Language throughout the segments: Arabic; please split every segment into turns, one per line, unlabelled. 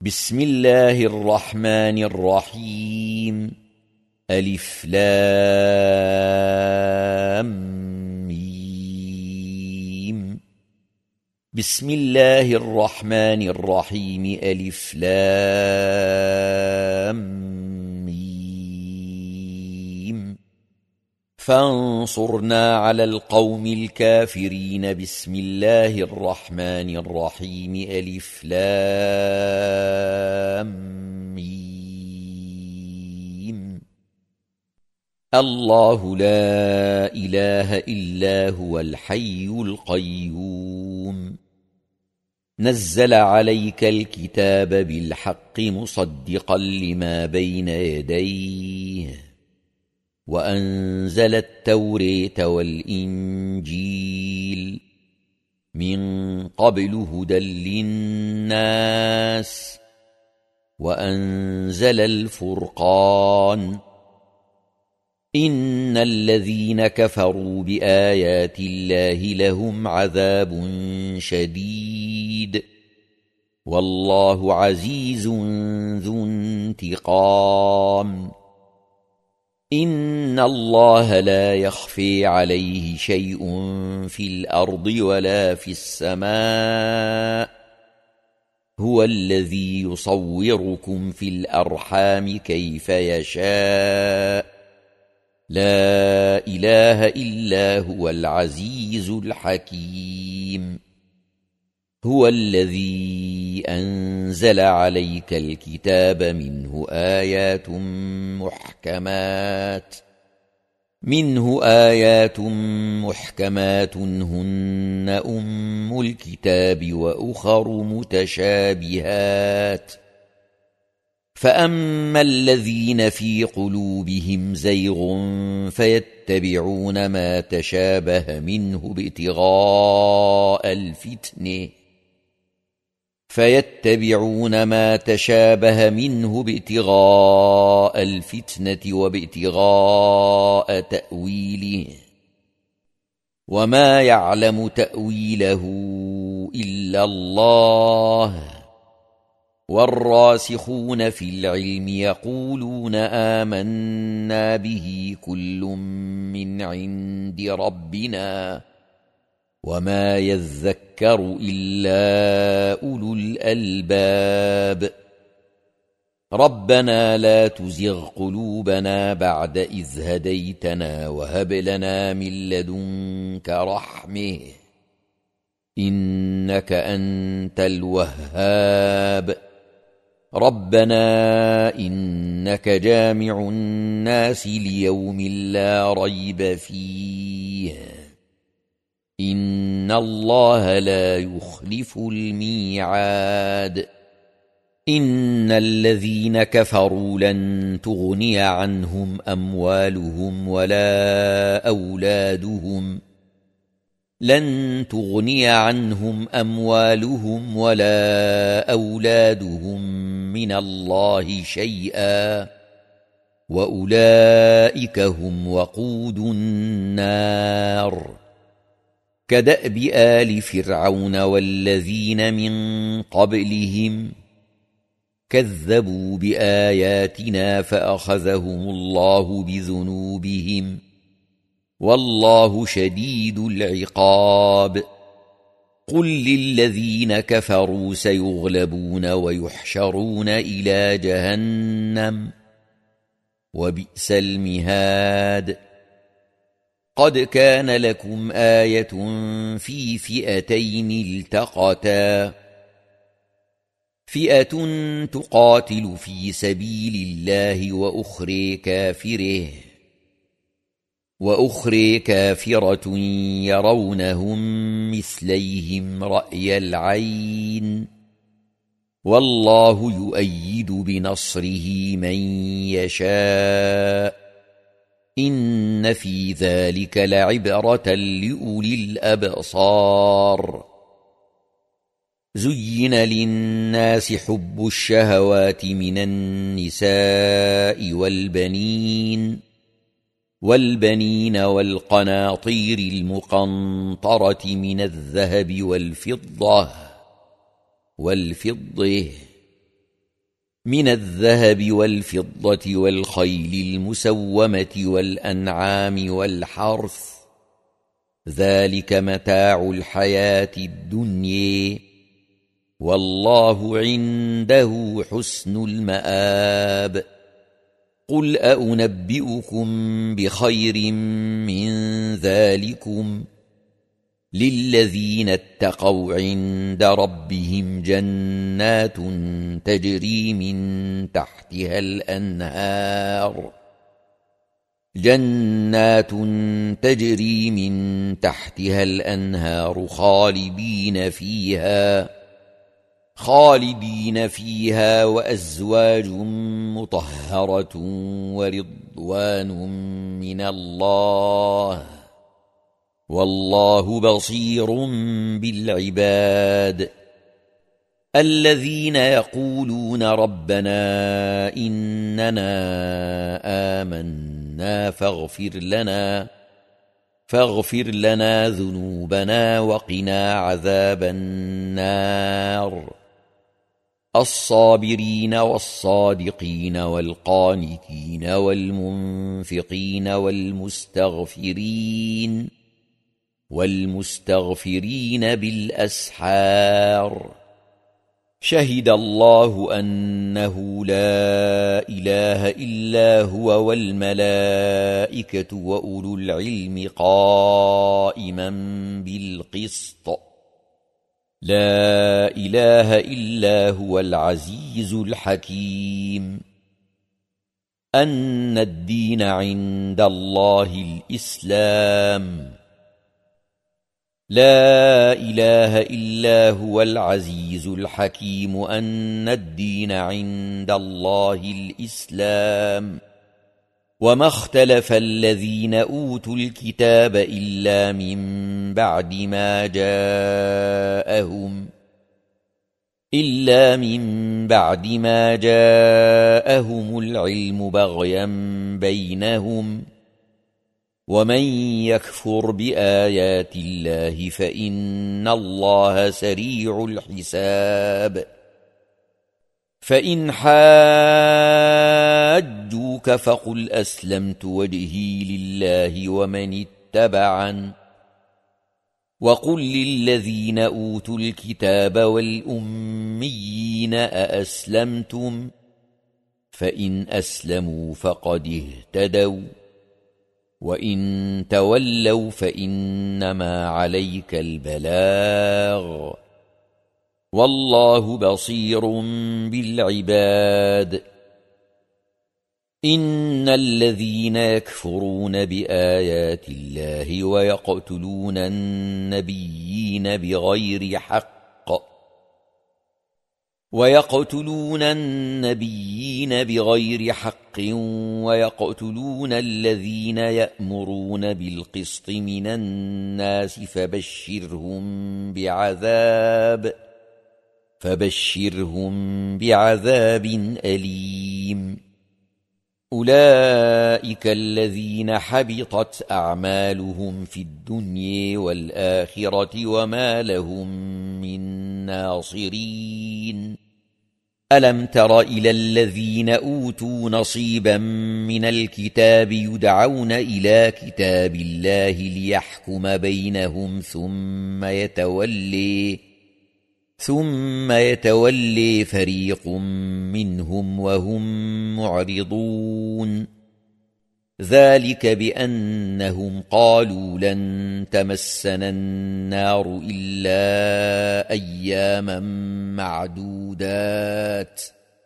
بسم الله الرحمن الرحيم. ألف لام ميم. بسم الله الرحمن الرحيم. ألف لام ميم. فانصرنا على القوم الكافرين. بسم الله الرحمن الرحيم. ألف لام ميم. الله لا إله إلا هو الحي القيوم. نزل عليك الكتاب بالحق مصدقا لما بين يديه، وأنزل التوراة والإنجيل من قبل هدى للناس، وأنزل الفرقان. إن الذين كفروا بآيات الله لهم عذاب شديد، والله عزيز ذو انتقام. إن الله لا يخفي عليه شيء في الأرض ولا في السماء. هو الذي يصوركم في الأرحام كيف يشاء. لا إله إلا هو العزيز الحكيم. هو الذي أنزل عليك الكتاب منه آيات محكمات هن أم الكتاب وأخر متشابهات. فأما الذين في قلوبهم زيغ فيتبعون ما تشابه منه ابتغاء الفتنة وابتغاء تأويله، وما يعلم تأويله إلا الله. والراسخون في العلم يقولون آمنا به كل من عند ربنا، وما يذكر إلا أولو الألباب. ربنا لا تزغ قلوبنا بعد إذ هديتنا وهب لنا من لدنك رحمة إنك أنت الوهاب. ربنا إنك جامع الناس ليوم لا ريب فيه، إن الله لا يخلف الميعاد. إن الذين كفروا لن تغني عنهم أموالهم ولا أولادهم من الله شيئا، وأولئك هم وقود النار. كدأب آل فرعون والذين من قبلهم كذبوا بآياتنا فأخذهم الله بذنوبهم، والله شديد العقاب. قل للذين كفروا سيغلبون ويحشرون إلى جهنم، وبئس المهاد. قد كان لكم آية في فئتين التقتا، فئة تقاتل في سبيل الله وأخرى كافرة يرونهم مثليهم رأي العين، والله يؤيد بنصره من يشاء. إن في ذلك لعبرة لأولي الأبصار. زين للناس حب الشهوات من النساء والبنين والقناطير المقنطرة من الذهب والفضة من الذهب والفضة والخيل المسومة والأنعام والحرث ذلك متاع الحياة الدنيا والله عنده حسن المآب قل أنبئكم بخير من ذلكم للذين اتقوا عند ربهم جنات تجري من تحتها الأنهار خالدين فيها وأزواج مطهرة ورضوان من الله والله بصير بالعباد الذين يقولون ربنا إننا آمنا فاغفر لنا ذنوبنا وقنا عذاب النار الصابرين والصادقين والقانتين والمنفقين والمستغفرين بالأسحار شهد الله أنه لا إله إلا هو والملائكة وأولو العلم قائما بالقسط لا إله إلا هو العزيز الحكيم أن الدين عند الله الإسلام لا إله إلا هو العزيز الحكيم أن الدين عند الله الإسلام وما اختلف الذين أوتوا الكتاب إلا من بعد ما جاءهم العلم بغيا بينهم ومن يكفر بآيات الله فإن الله سريع الحساب فإن حاجوك فقل أسلمت وجهي لله ومن اتبعن وقل للذين أوتوا الكتاب والأميين أأسلمتم فإن أسلموا فقد اهتدوا وإن تولوا فإنما عليك البلاغ والله بصير بالعباد إن الذين يكفرون بآيات الله ويقتلون النبيين بغير حق ويقتلون الذين يأمرون بالقسط من الناس فبشرهم بعذاب أليم أولئك الذين حبطت أعمالهم في الدنيا والآخرة وما لهم من ناصرين ألم تر إلى الذين أوتوا نصيبا من الكتاب يدعون إلى كتاب الله ليحكم بينهم ثم يتولي فريق منهم وهم معرضون ذلك بأنهم قالوا لن تمسنا النار إلا أياما معدودات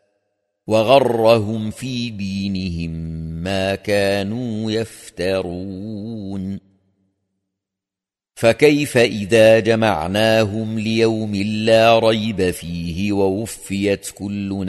وغرهم في دينهم ما كانوا يفترون فكيف إذا جمعناهم ليوم لا ريب فيه ووفيت كل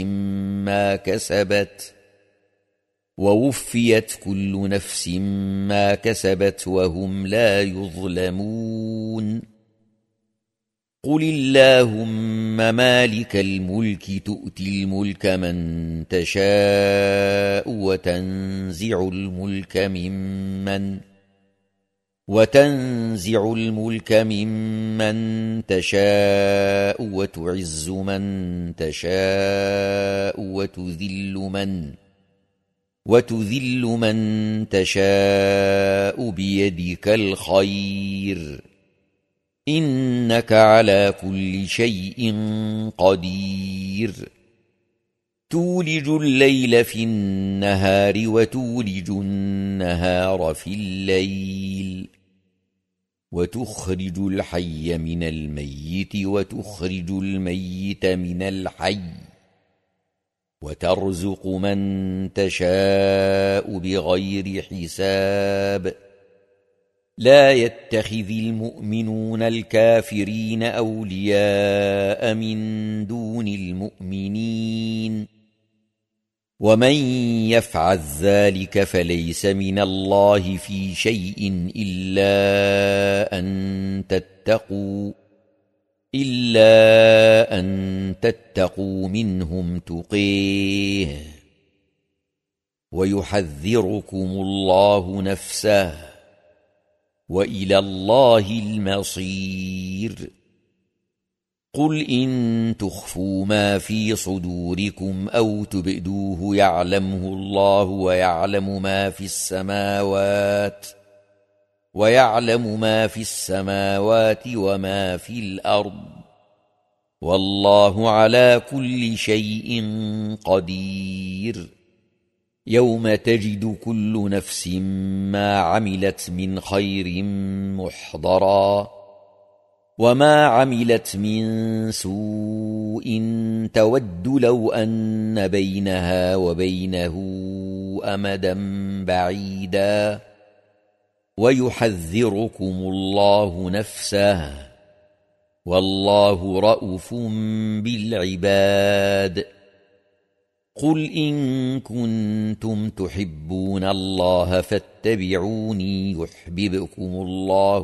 نفس ما كسبت وهم لا يظلمون قل اللهم مالك الملك تؤتي الملك من تشاء وتنزع الملك وتنزع الملك ممن تشاء وتعز من تشاء وتذل من تشاء بيدك الخير إنك على كل شيء قدير تولج الليل في النهار وتولج النهار في الليل وتخرج الحي من الميت وتخرج الميت من الحي وترزق من تشاء بغير حساب لا يتخذ المؤمنون الكافرين أولياء من دون المؤمنين ومن يفعل ذلك فليس من الله في شيء إلا أن تتقوا منهم تقيه ويحذركم الله نفسه وإلى الله المصير قل إن تخفوا ما في صدوركم أو تبدوه يعلمه الله ويعلم ما في السماوات وما في الأرض والله على كل شيء قدير يوم تجد كل نفس ما عملت من خير محضرا وما عملت من سوء تود لو أن بينها وبينه أمدا بعيدا ويحذركم الله نفسه والله رءوف بالعباد قل إن كنتم تحبون الله فاتبعوني يحببكم الله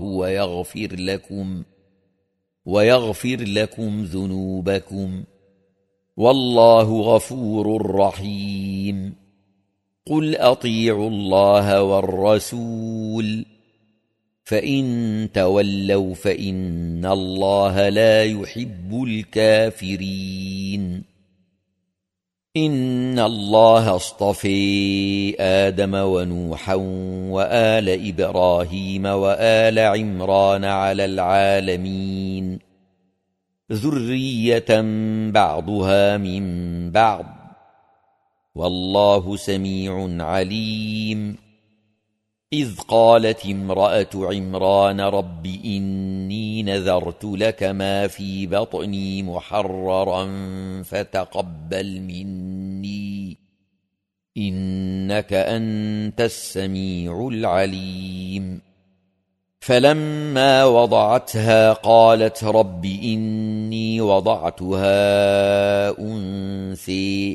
ويغفر لكم ذنوبكم والله غفور رحيم قل أطيعوا الله والرسول فإن تولوا فإن الله لا يحب الكافرين إن الله اصطفى آدم ونوحا وآل إبراهيم وآل عمران على العالمين ذرية بعضها من بعض والله سميع عليم إذ قالت امرأة عمران رب إني نذرت لك ما في بطني محررا فتقبل مني إنك أنت السميع العليم فلما وضعتها قالت رب إني وضعتها أنثى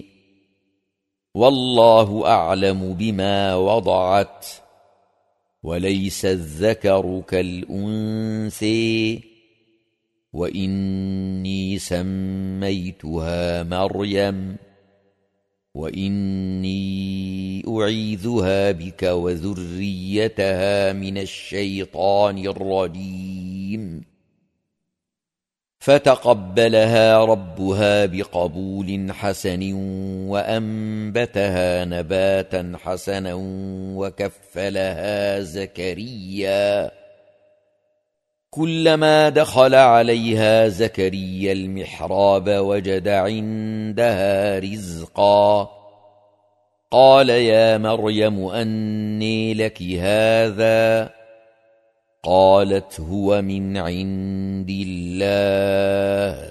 والله أعلم بما وضعت وليس الذكر كالأنثى وإني سميتها مريم وإني أعيذها بك وذريتها من الشيطان الرجيم فتقبلها ربها بقبول حسن وأنبتها نباتا حسنا وكفلها زكريا كلما دخل عليها زكريا المحراب وجد عندها رزقا قال يا مريم أنى لك هذا قالت هو من عند الله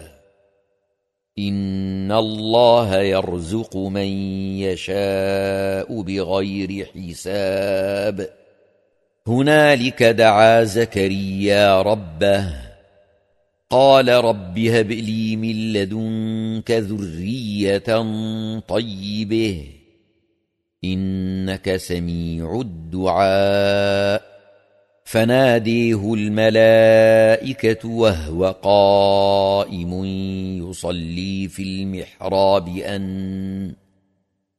إن الله يرزق من يشاء بغير حساب هنالك دعا زكريا ربه قال رب هب لي من لدنك ذرية طيبة إنك سميع الدعاء فناديه الملائكة وهو قائم يصلي في المحراب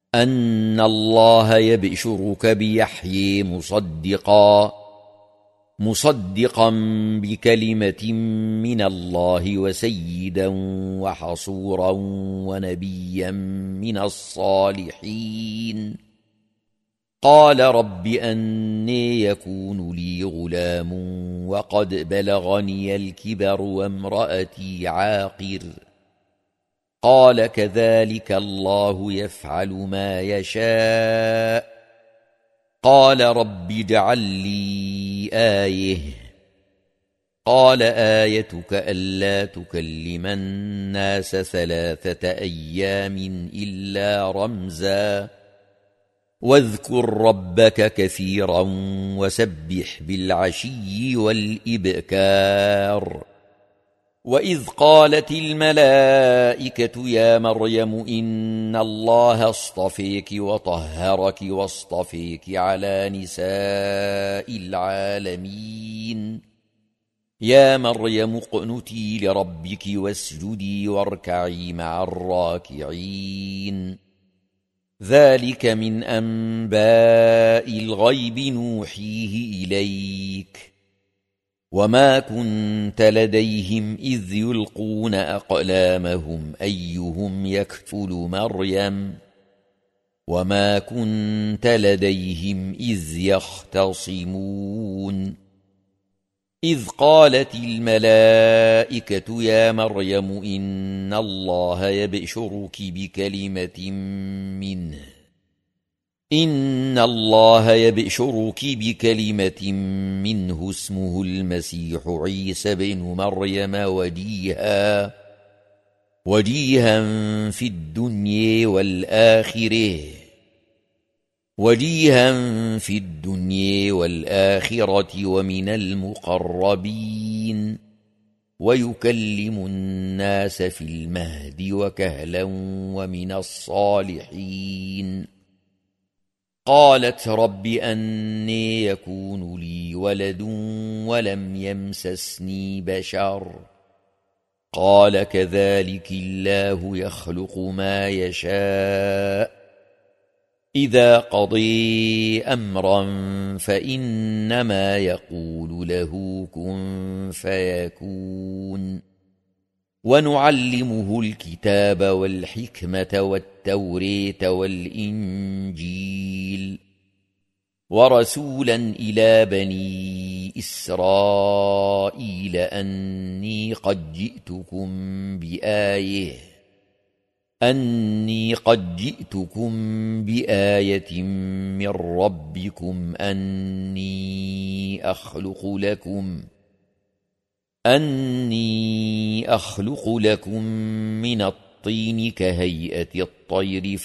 أن الله يبشرك بيحيى مصدقا بكلمة من الله وسيدا وحصورا ونبيا من الصالحين قال رب أني يكون لي غلام وقد بلغني الكبر وامرأتي عاقر قال كذلك الله يفعل ما يشاء قال رب اجعل لي آية قال آيتك ألا تكلم الناس 3 أيام إلا رمزا واذكر ربك كثيرا وسبح بالعشي والإبكار وإذ قالت الملائكة يا مريم إن الله اصطفيك وطهرك واصطفيك على نساء العالمين يا مريم اقنتي لربك واسجدي واركعي مع الراكعين ذلك من أنباء الغيب نوحيه إليك وما كنت لديهم إذ يلقون أقلامهم أيهم يكفل مريم وما كنت لديهم إذ يختصمون إذ قالت الملائكة يا مريم إن الله يبشرك بكلمة منه اسمه المسيح عيسى بن مريم وجيها في الدنيا والآخرة ومن المقربين ويكلم الناس في المهد وكهلا ومن الصالحين قالت رب أني يكون لي ولد ولم يمسسني بشر قال كذلك الله يخلق ما يشاء إذا قضي أمرا فإنما يقول له كن فيكون ونعلمه الكتاب والحكمة والتوريت والإنجيل ورسولا إلى بني إسرائيل أني قد جئتكم بآية من ربكم أني أخلق لكم من الطين كهيئة الطير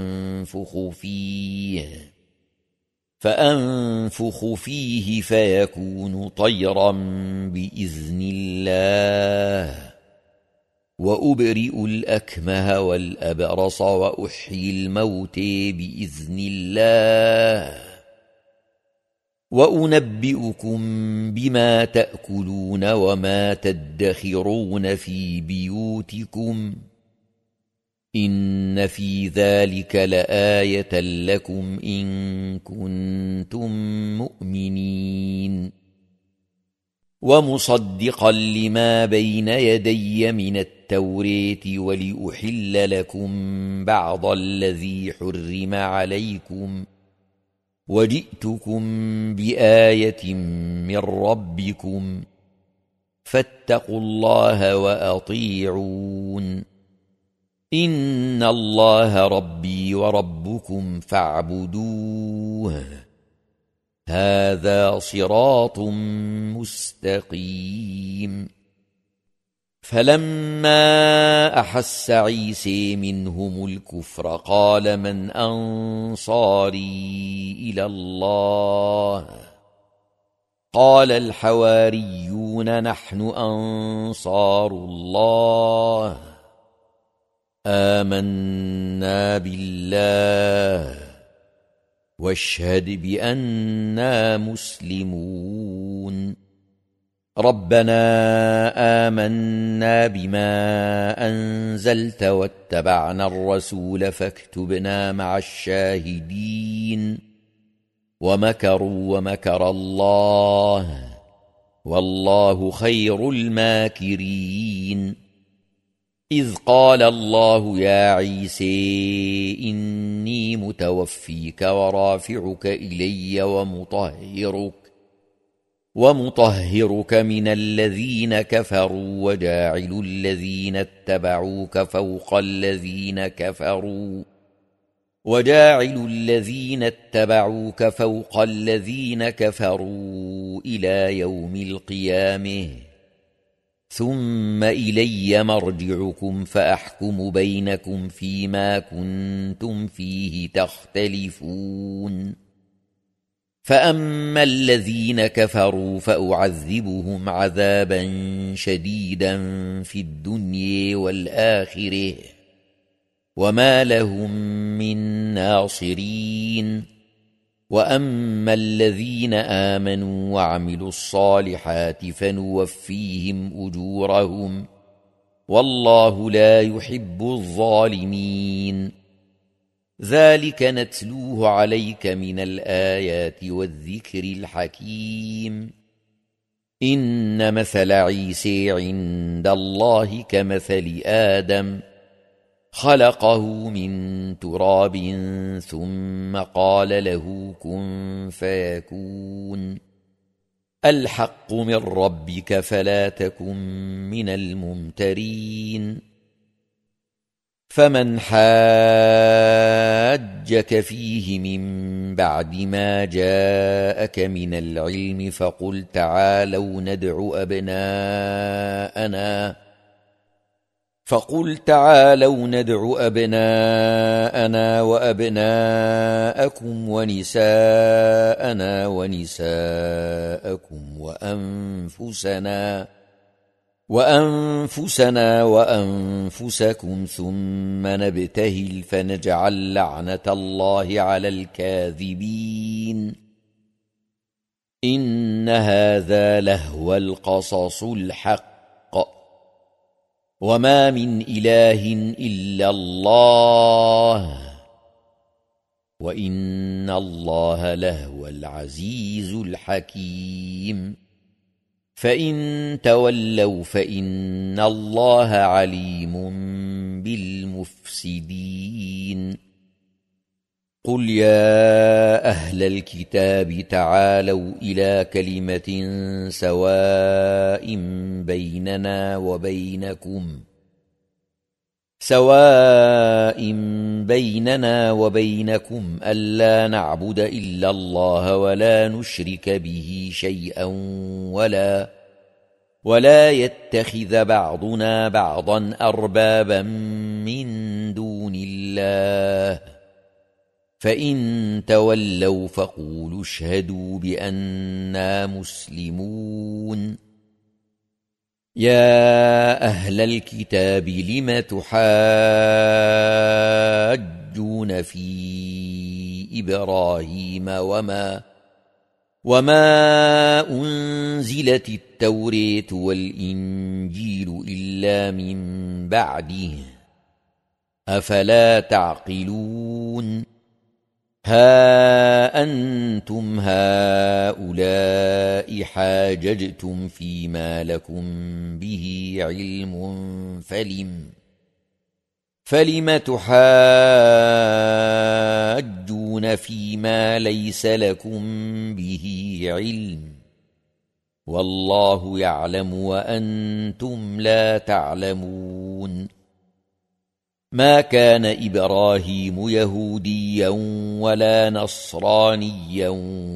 فأنفخ فيه فيكون طيرا بإذن الله وأبرئ الأكمه والأبرص وأحيي الموت بإذن الله وأنبئكم بما تأكلون وما تدخرون في بيوتكم إن في ذلك لآية لكم إن كنتم مؤمنين ومصدقا لما بين يدي من التوريت ولأحل لكم بعض الذي حرم عليكم وجئتكم بآية من ربكم فاتقوا الله وأطيعون إن الله ربي وربكم فاعبدوه هذا صراط مستقيم فلما أحس عيسى منهم الكفر قال من أنصاري إلى الله قال الحواريون نحن أنصار الله آمنا بالله واشهد بأننا مسلمون ربنا آمنا بما أنزلت واتبعنا الرسول فاكتبنا مع الشاهدين ومكروا ومكر الله والله خير الماكرين إذ قال الله يا عيسى إني متوفيك ورافعك إلي ومطهرك من الذين كفروا وجاعل الذين اتبعوك فوق الذين كفروا إلى يوم القيامة ثم إلي مرجعكم فأحكم بينكم فيما كنتم فيه تختلفون فأما الذين كفروا فأعذبهم عذابا شديدا في الدنيا والآخرة وما لهم من ناصرين وأما الذين آمنوا وعملوا الصالحات فنوفيهم أجورهم والله لا يحب الظالمين ذلك نتلوه عليك من الآيات والذكر الحكيم إن مثل عيسى عند الله كمثل آدم خلقه من تراب ثم قال له كن فيكون الحق من ربك فلا تكن من الممترين فمن حاجك فيه من بعد ما جاءك من العلم فقل تعالوا ندع أبناءنا وأبناءكم ونساءنا ونساءكم وأنفسنا وأنفسكم ثم نبتهل فنجعل لعنة الله على الكاذبين إن هذا لهو القصص الحق وما من إله إلا الله وإن الله لهو العزيز الحكيم فإن تولوا فإن الله عليم بالمفسدين قل يا أهل الكتاب تعالوا إلى كلمة سواء بيننا وبينكم ألا نعبد إلا الله ولا نشرك به شيئا ولا يتخذ بعضنا بعضا أربابا من دون الله فإن تولوا فقولوا اشهدوا بأننا مسلمون يا أهل الكتاب لم تحاجون في إبراهيم وما أنزلت التوراة والإنجيل إلا من بعده أفلا تعقلون ها أنتم هؤلاء حاججتم فيما لكم به علم فلم تحاجون فيما ليس لكم به علم والله يعلم وأنتم لا تعلمون ما كان إبراهيم يهوديا ولا نصرانيا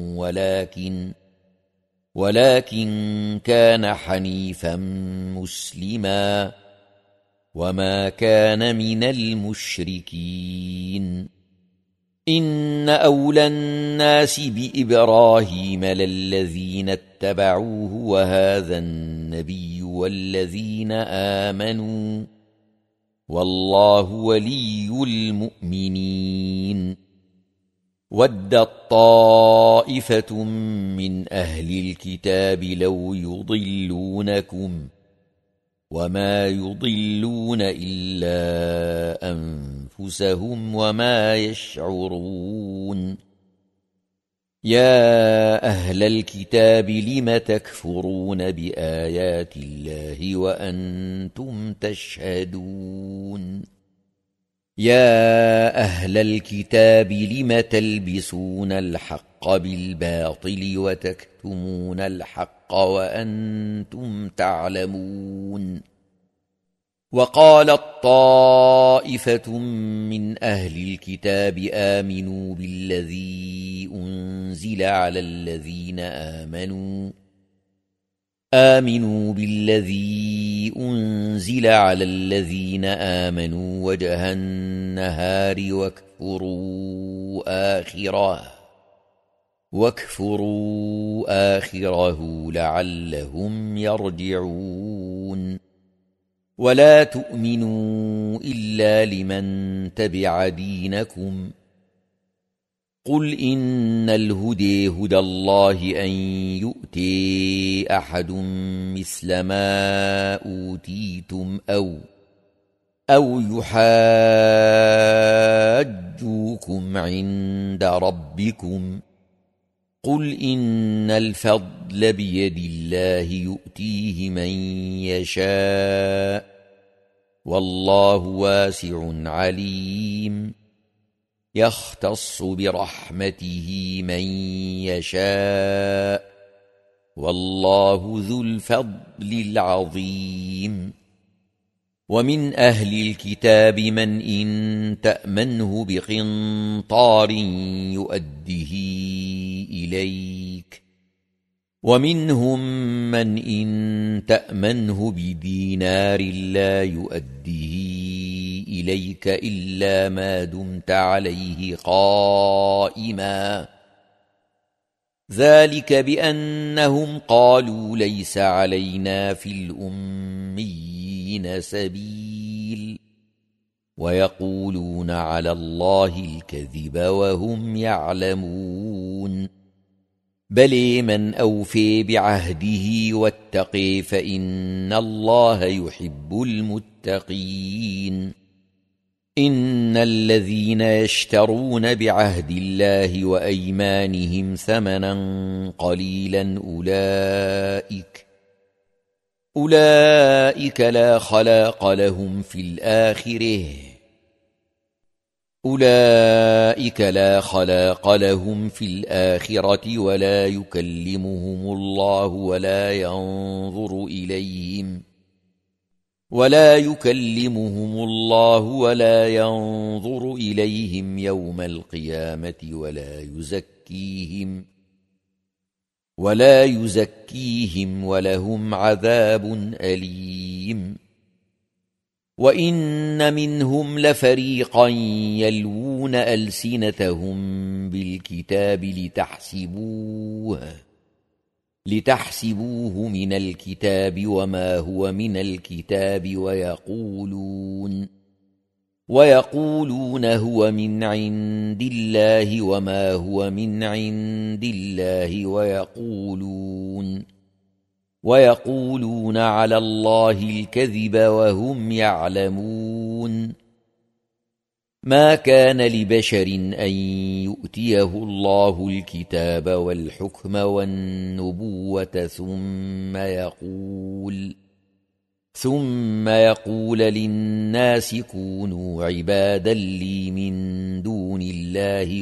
ولكن كان حنيفا مسلما وما كان من المشركين إن أولى الناس بإبراهيم للذين اتبعوه وهذا النبي والذين آمنوا والله ولي المؤمنين ودت طائفة من أهل الكتاب لو يضلونكم وما يضلون إلا أنفسهم وما يشعرون يا أهل الكتاب لم تكفرون بآيات الله وأنتم تشهدون يا أهل الكتاب لم تلبسون الحق بالباطل وتكتمون الحق وأنتم تعلمون وقالت طائفة من أهل الكتاب آمنوا بالذي أنزل على الذين آمنوا وجه النهار واكفروا آخره لعلهم يرجعون ولا تؤمنوا إلا لمن تبع دينكم قل إن الهدى هدى الله أن يؤتي أحد مثل ما أوتيتم أو يحاجوكم عند ربكم قل إن الفضل بيد الله يؤتيه من يشاء والله واسع عليم يختص برحمته من يشاء والله ذو الفضل العظيم ومن أهل الكتاب من إن تأمنه بقنطار يؤده إليك ومنهم من إن تأمنه بدينار لا يؤده إليك إلا ما دمت عليه قائما ذلك بأنهم قالوا ليس علينا في الأميين سبيل ويقولون على الله الكذب وهم يعلمون بل من أوفي بعهده واتقي فإن الله يحب المتقين إن الذين يشترون بعهد الله وأيمانهم ثمنا قليلا أولئك لا خلاق لهم في الآخرة ولا يكلمهم الله ولا ينظر إليهم يوم القيامة ولا يزكيهم ولهم عذاب أليم وإن منهم لفريقا يلوون ألسنتهم بالكتاب لتحسبوه من الكتاب وما هو من الكتاب ويقولون هو من عند الله وما هو من عند الله ويقولون على الله الكذب وهم يعلمون ما كان لبشر أن يؤتيه الله الكتاب والحكم والنبوة ثم يقول للناس كونوا عبادا لي من دون الله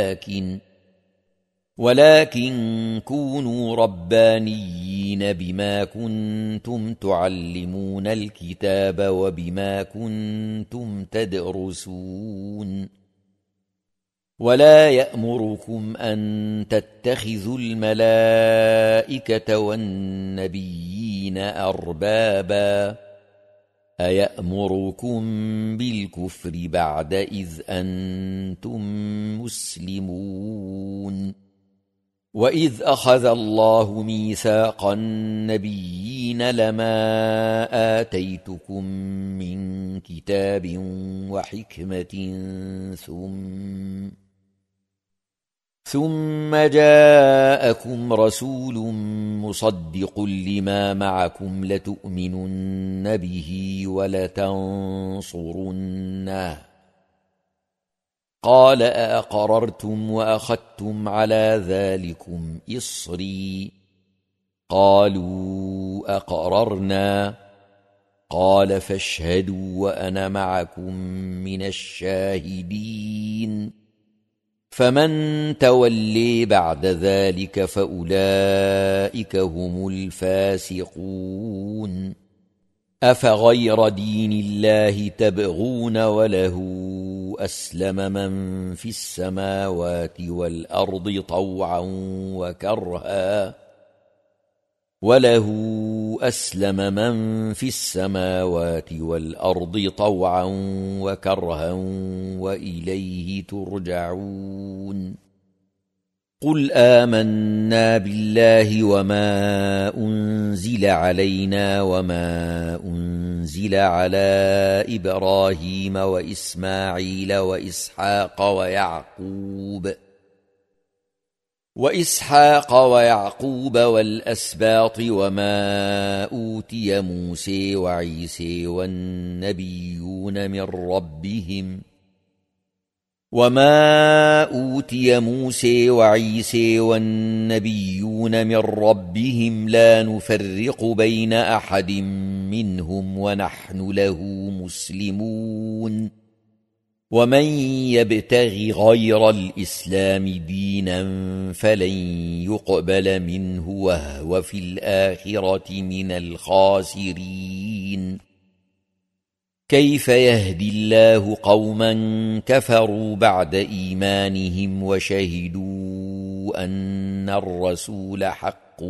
ولكن كونوا ربانيين بما كنتم تعلمون الكتاب وبما كنتم تدرسون ولا يأمركم أن تتخذوا الملائكة والنبيين أربابا أيأمركم بالكفر بعد إذ أنتم مسلمون وإذ أخذ الله ميثاق النبيين لما آتيتكم من كتاب وحكمة ثم جاءكم رسول مصدق لما معكم لتؤمنن به ولتنصرنه قال أأقررتم وأخذتم على ذلكم إصري قالوا أقررنا قال فاشهدوا وأنا معكم من الشاهدين فمن تولي بعد ذلك فأولئك هم الفاسقون أفغير دين الله تبغون وله أسلم من في السماوات والأرض طوعا وكرها وإليه ترجعون قل آمنا بالله وما أنزل علينا وما أنزل على إبراهيم وإسماعيل وإسحاق ويعقوب والأسباط وما أوتي موسى وعيسى والنبيون من ربهم لا نفرق بين أحد منهم ونحن له مسلمون ومن يبتغ غير الإسلام دينا فلن يقبل منه وهو في الآخرة من الخاسرين كيف يهدي الله قوما كفروا بعد إيمانهم وشهدوا أن الرسول حق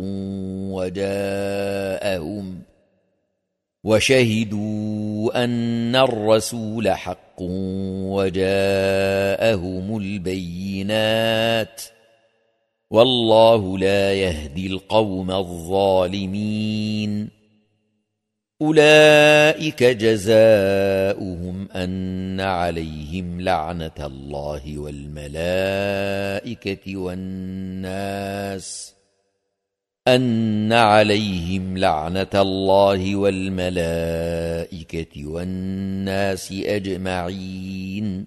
وجاءهم البينات والله لا يهدي القوم الظالمين أولئك جزاؤهم أن عليهم لعنة الله والملائكة والناس أجمعين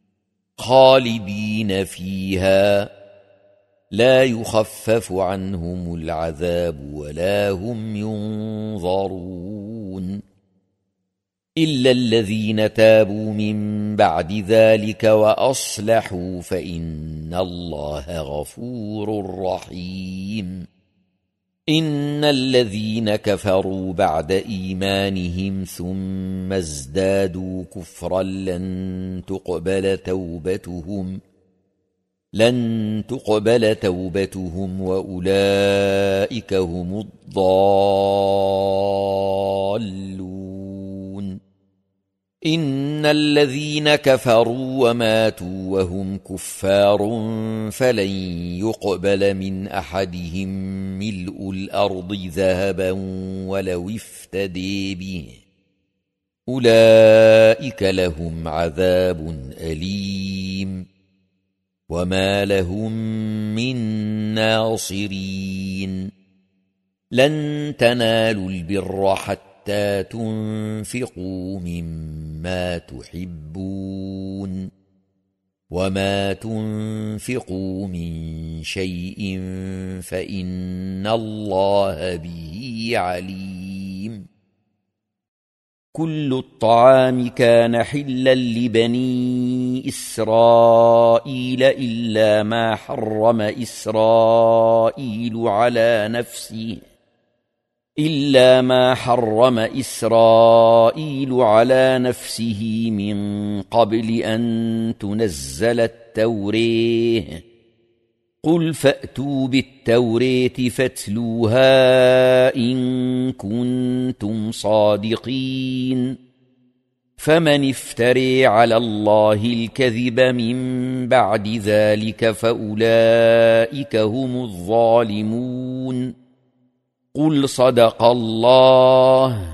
خالدين فيها لا يخفف عنهم العذاب ولا هم ينظرون إلا الذين تابوا من بعد ذلك وأصلحوا فإن الله غفور رحيم إن الذين كفروا بعد إيمانهم ثم ازدادوا كفرا لن تقبل توبتهم وأولئك هم الضالون إن الذين كفروا وماتوا وهم كفار فلن يقبل من أحدهم ملء الأرض ذهبا ولو افتدي به أولئك لهم عذاب أليم وما لهم من ناصرين لن تنالوا البر حتى تنفقوا مما تحبون وما تنفقوا من شيء فإن الله به عليم كل الطعام كان حلا لبني إسرائيل إلا ما حرم إسرائيل على نفسه من قبل أن تنزل التوراة قل فأتوا بالتوراة فاتلوها إن كنتم صادقين فمن افتري على الله الكذب من بعد ذلك فأولئك هم الظالمون قل صدق الله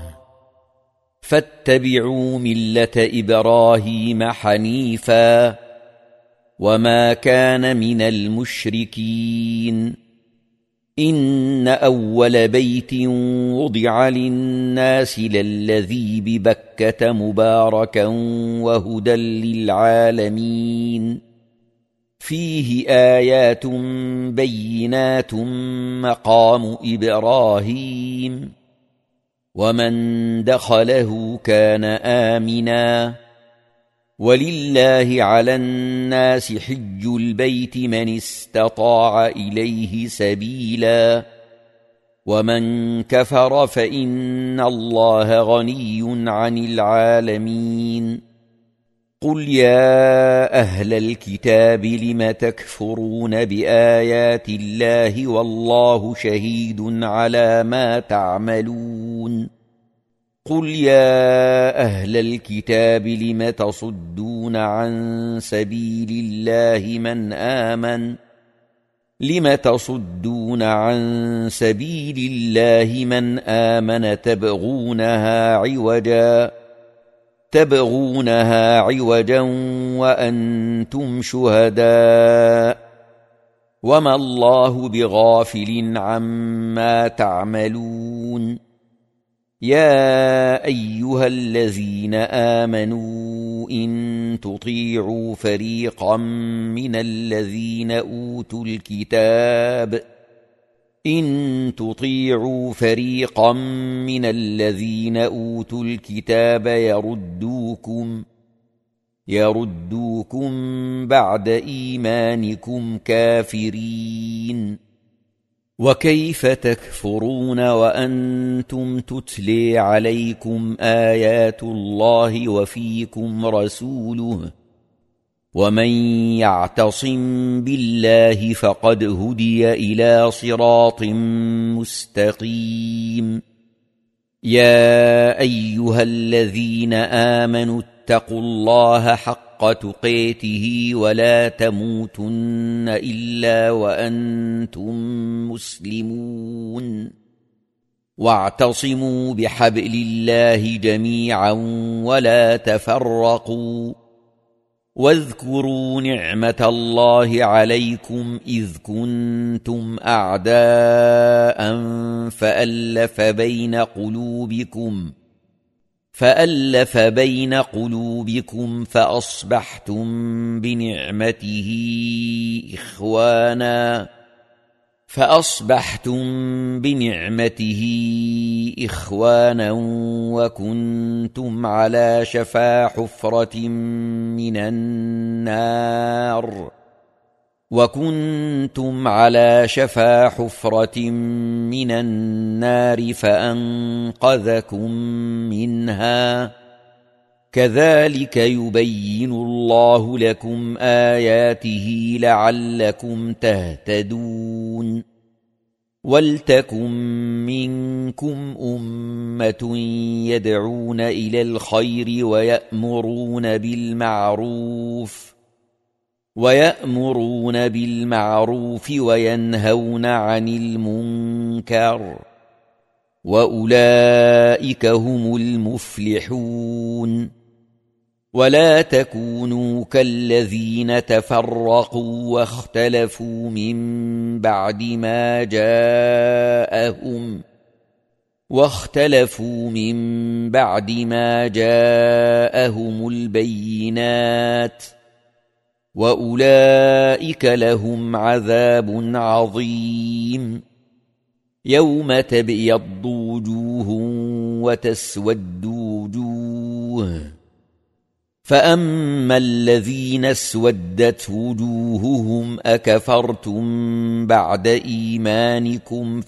فاتبعوا ملة إبراهيم حنيفا وما كان من المشركين إن أول بيت وضع للناس للذي ببكة مباركا وهدى للعالمين فيه آيات بينات مقام إبراهيم ومن دخله كان آمنا ولله على الناس حج البيت من استطاع إليه سبيلا ومن كفر فإن الله غني عن العالمين قل يا أهل الكتاب لم تكفرون بآيات الله والله شهيد على ما تعملون قل يا أهل الكتاب لم تصدون عن سبيل الله من آمن تبغونها عوجا وأنتم شهداء وما الله بغافل عما تعملون يا أيها الذين آمنوا إن تطيعوا فريقا من الذين أوتوا الكتاب يردوكم بعد إيمانكم كافرين وكيف تكفرون وأنتم تتلي عليكم آيات الله وفيكم رسوله ومن يعتصم بالله فقد هدي إلى صراط مستقيم يا أيها الذين آمنوا اتقوا الله حق تقاته ولا تموتن إلا وأنتم مسلمون واعتصموا بحبل الله جميعا ولا تفرقوا واذكروا نعمة الله عليكم إذ كنتم أعداء فألف بين قلوبكم فأصبحتم بنعمته إخوانا وكنتم على شفا حفرة من النار فأنقذكم منها كذلك يبين الله لكم آياته لعلكم تهتدون ولتكن منكم أمة يدعون إلى الخير ويأمرون بالمعروف وينهون عن المنكر وأولئك هم المفلحون ولا تكونوا كالذين تفرقوا واختلفوا من بعد ما جاءهم البينات وأولئك لهم عذاب عظيم يوم تبيض وجوه وتسود وجوه فأما الذين اسودت وجوههم أكفرتم بعد إيمانكم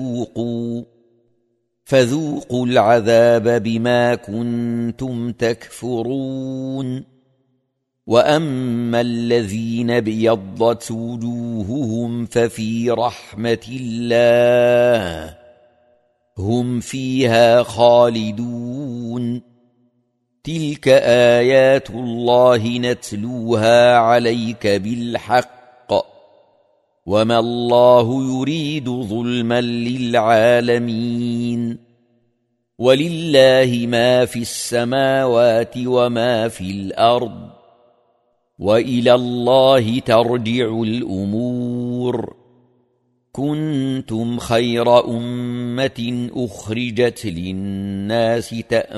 فذوقوا العذاب بما كنتم تكفرون وأما الذين ابيضت وجوههم ففي رحمة الله هم فيها خالدون تلك آيات الله نتلوها عليك بالحق وما الله يريد ظلما للعالمين ولله ما في السماوات وما في الأرض وإلى الله ترجع الأمور كنتم خير أمة أخرجت للناس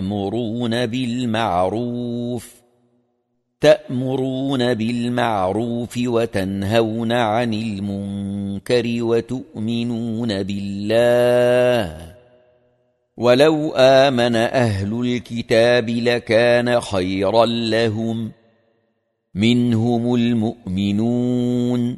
تأمرون بالمعروف وتنهون عن المنكر وتؤمنون بالله ولو آمن أهل الكتاب لكان خيرا لهم منهم المؤمنون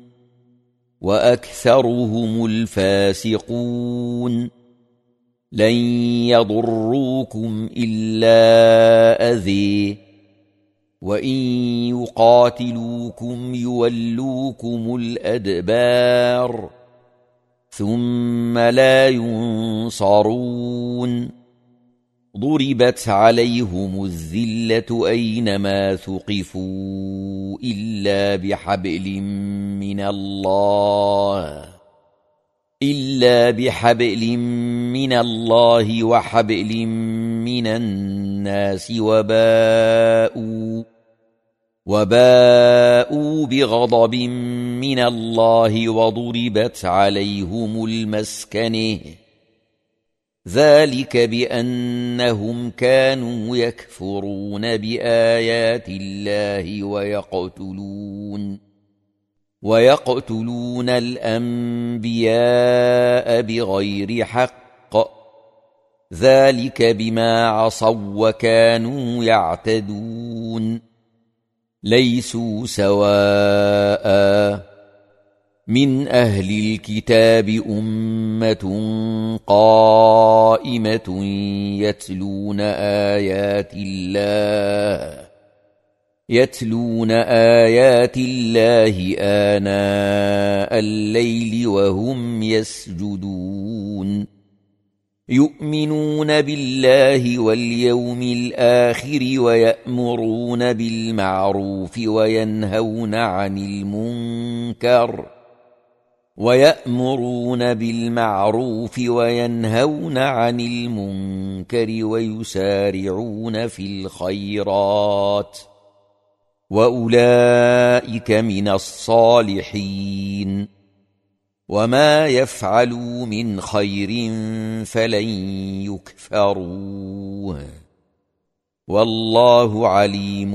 وأكثرهم الفاسقون لن يضروكم إلا أذى وإن يقاتلوكم يولوكم الأدبار ثم لا ينصرون ضربت عليهم الذلة أينما ثقفوا إلا بحبل من الله وحبل من الناس وباءوا بغضب من الله وضربت عليهم المسكنة ذلك بأنهم كانوا يكفرون بآيات الله ويقتلون الأنبياء بغير حق ذلك بما عصوا وكانوا يعتدون ليسوا سواء من أهل الكتاب أمة قائمة يتلون آيات الله آناء الليل وهم يسجدون يؤمنون بالله واليوم الآخر ويأمرون بالمعروف وينهون عن المنكر ويسارعون في الخيرات وأولئك من الصالحين وما يفعلوا من خير فلن يكفروه والله عليم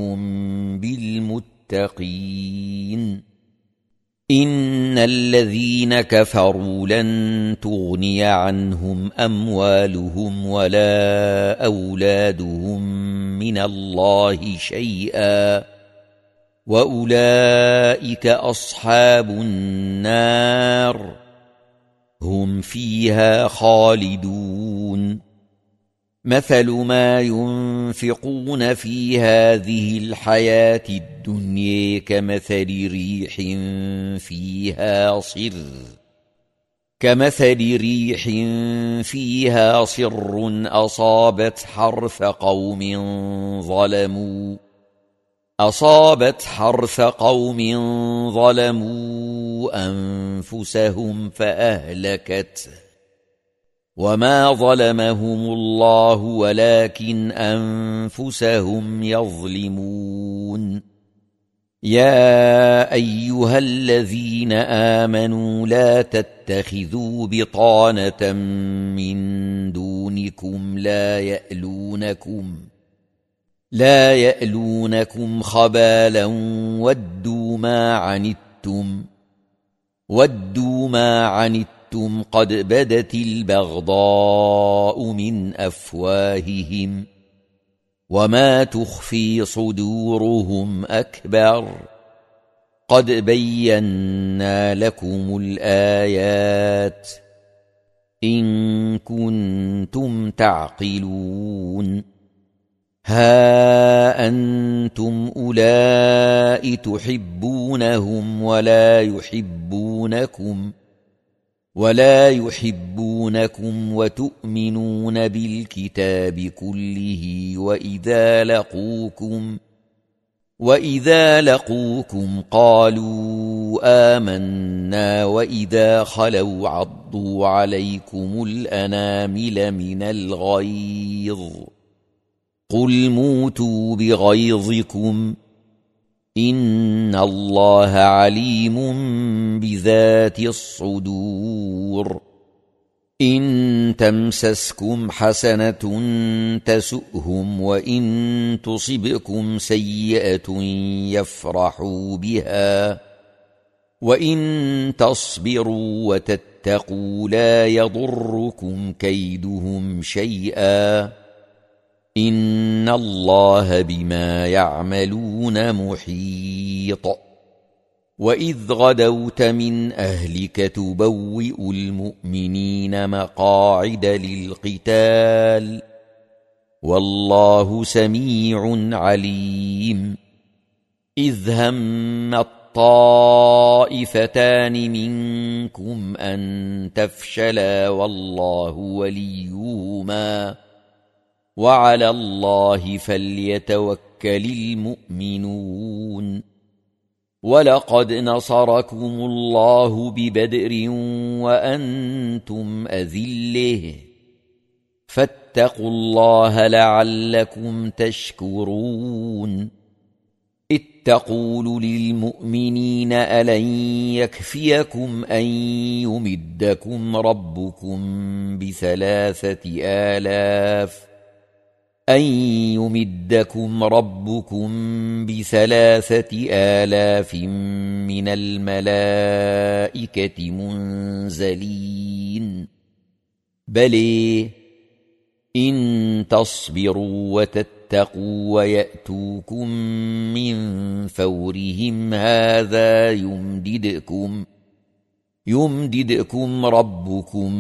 بالمتقين إن الذين كفروا لن تغني عنهم أموالهم ولا أولادهم من الله شيئا وأولئك أصحاب النار هم فيها خالدون مثل ما ينفقون في هذه الحياة الدنيا كمثل ريح فيها صر أصابت حرث قوم ظلموا أنفسهم فأهلكته وما ظلمهم الله ولكن أنفسهم يظلمون يا أيها الذين آمنوا لا تتخذوا بطانة من دونكم لا يألونكم خبالا ودوا ما عنتم قد بدت البغضاء من أفواههم وما تخفي صدورهم أكبر قد بينا لكم الآيات إن كنتم تعقلون ها أنتم أولئك تحبونهم ولا يحبونكم وتؤمنون بالكتاب كله وإذا لقوكم قالوا آمنا وإذا خلوا عضوا عليكم الأنامل من الغيظ قل موتوا بغيظكم إن الله عليم بذات الصدور إن تمسسكم حسنة تسؤهم وإن تصبكم سيئة يفرحوا بها وإن تصبروا وتتقوا لا يضركم كيدهم شيئا إن الله بما يعملون محيط وإذ غدوت من أهلك تبوئ المؤمنين مقاعد للقتال والله سميع عليم إذ هم الطائفتان منكم أن تفشلا والله وليهما وعلى الله فليتوكل المؤمنون ولقد نصركم الله ببدر وأنتم أذلة فاتقوا الله لعلكم تشكرون إذ تقول للمؤمنين ألن يكفيكم أن يمدكم ربكم بثلاثة آلاف من الملائكة منزلين بلى إن تصبروا وتتقوا ويأتوكم من فورهم هذا يمددكم ربكم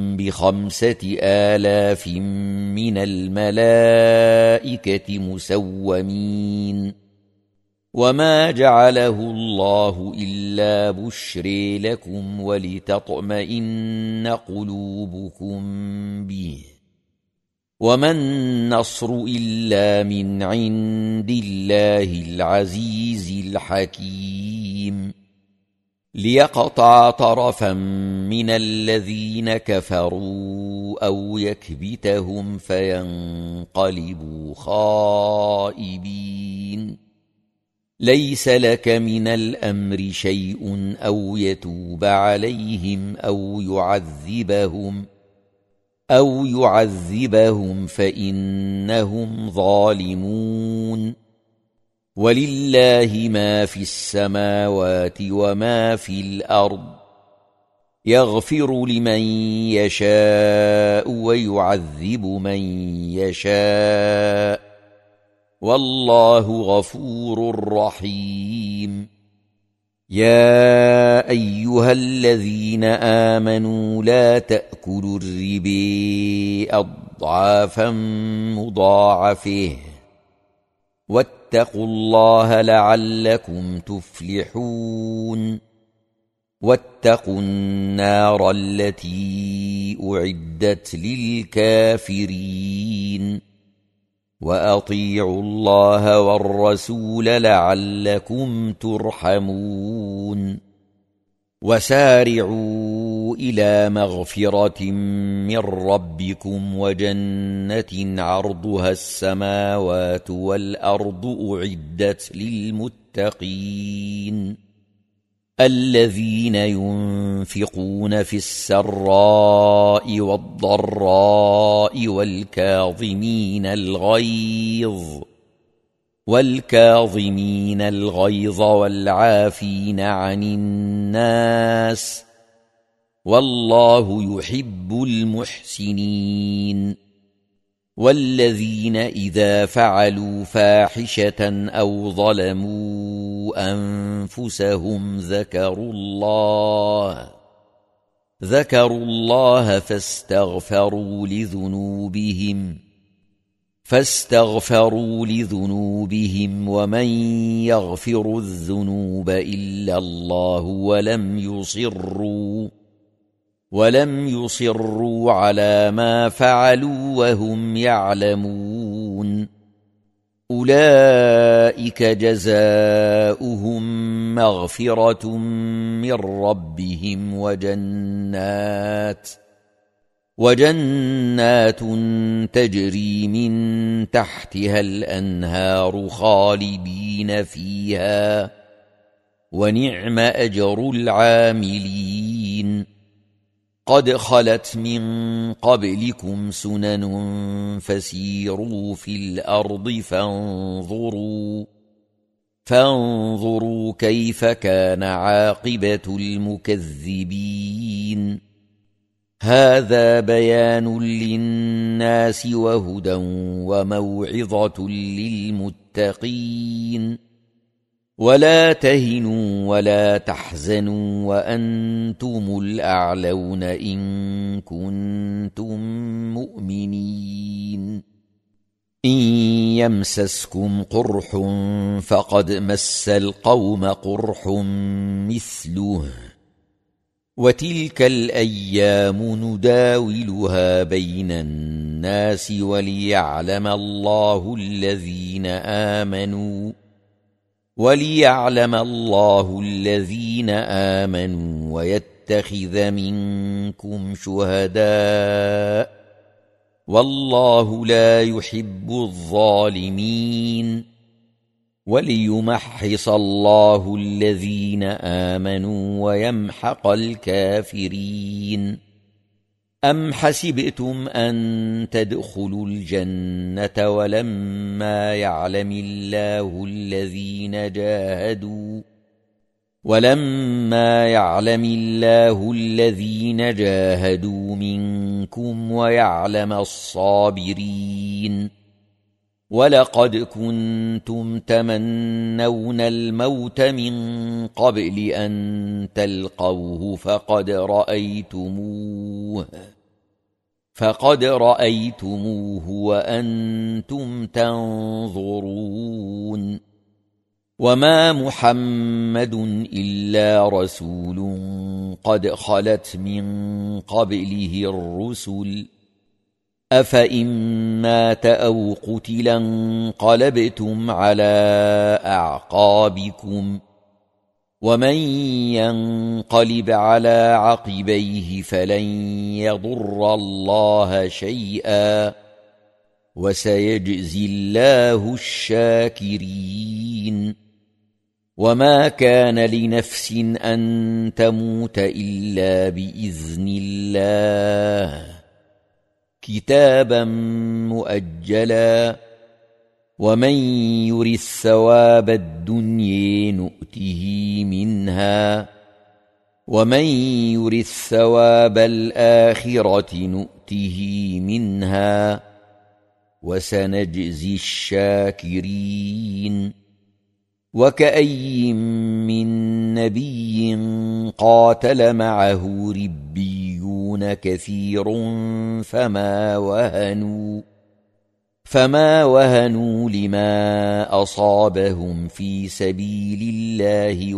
ب5,000 من الملائكة مسومين وما جعله الله إلا بشرى لكم ولتطمئن قلوبكم به وما النصر إلا من عند الله العزيز الحكيم ليقطع طرفا من الذين كفروا أو يكبتهم فينقلبوا خائبين ليس لك من الأمر شيء أو يتوب عليهم أو يعذبهم فإنهم ظالمون ولله ما في السماوات وما في الأرض يغفر لمن يشاء ويعذب من يشاء والله غفور رحيم يا أيها الذين آمنوا لا تأكلوا الربا أضعافا مضاعفة واتقوا الله لعلكم تفلحون واتقوا النار التي أعدت للكافرين وأطيعوا الله والرسول لعلكم ترحمون وسارعوا إلى مغفرة من ربكم وجنة عرضها السماوات والأرض أعدت للمتقين الذين ينفقون في السراء والضراء والكاظمين الغيظ والعافين عن الناس والله يحب المحسنين والذين إذا فعلوا فاحشة أو ظلموا أنفسهم ذكروا الله فاستغفروا لذنوبهم ومن يغفر الذنوب إلا الله ولم يصروا على ما فعلوا وهم يعلمون أولئك جزاؤهم مغفرة من ربهم وجنات تجري من تحتها الأنهار خالدين فيها ونعم أجر العاملين قد خلت من قبلكم سنن فسيروا في الأرض فانظروا كيف كان عاقبة المكذبين هذا بيان للناس وهدى وموعظة للمتقين ولا تهنوا ولا تحزنوا وأنتم الأعلون إن كنتم مؤمنين إن يمسسكم قرح فقد مس القوم قرح مثله وتلك الأيام نداولها بين الناس وليعلم الله الذين آمنوا ويتخذ منكم شهداء والله لا يحب الظالمين وليمحص الله الذين آمنوا ويمحق الكافرين أم حسبتم أن تدخلوا الجنة ولما يعلم الله الذين جاهدوا منكم ويعلم الصابرين ولقد كنتم تمنون الموت من قبل أن تلقوه فقد رأيتموه وأنتم تنظرون وما محمد إلا رسول قد خلت من قبله الرسل أفإن مات أو قتلا انقلبتم على أعقابكم ومن ينقلب على عقبيه فلن يضر الله شيئا وسيجزي الله الشاكرين وما كان لنفس أن تموت إلا بإذن الله كتابا مؤجلا ومن يرث ثواب الدنيا نؤته منها ومن يرث ثواب الآخرة نؤته منها وسنجزي الشاكرين وكأي من نبي قاتل معه ربيون كثير فما وهنوا لما أصابهم في سبيل الله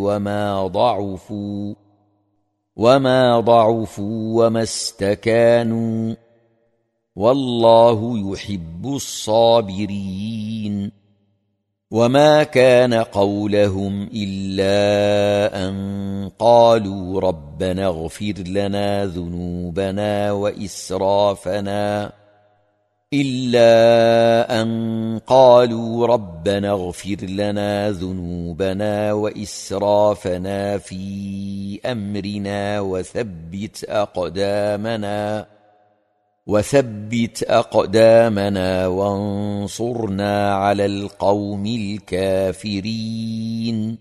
وما ضعفوا وما استكانوا والله يحب الصابرين وما كان قولهم إلا أن قالوا ربنا اغفر لنا ذنوبنا وإسرافنا في أمرنا وثبت أقدامنا وانصرنا على القوم الكافرين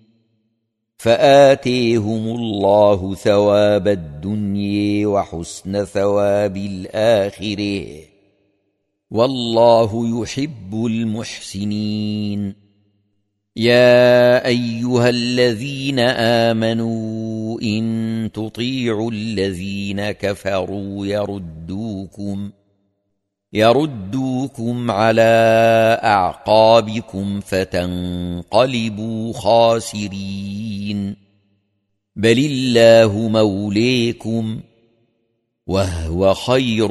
فآتيهم الله ثواب الدنيا وحسن ثواب الآخرة والله يحب المحسنين يا أيها الذين آمنوا إن تطيعوا الذين كفروا يردوكم على أعقابكم فتنقلبوا خاسرين بل الله موليكم وهو خير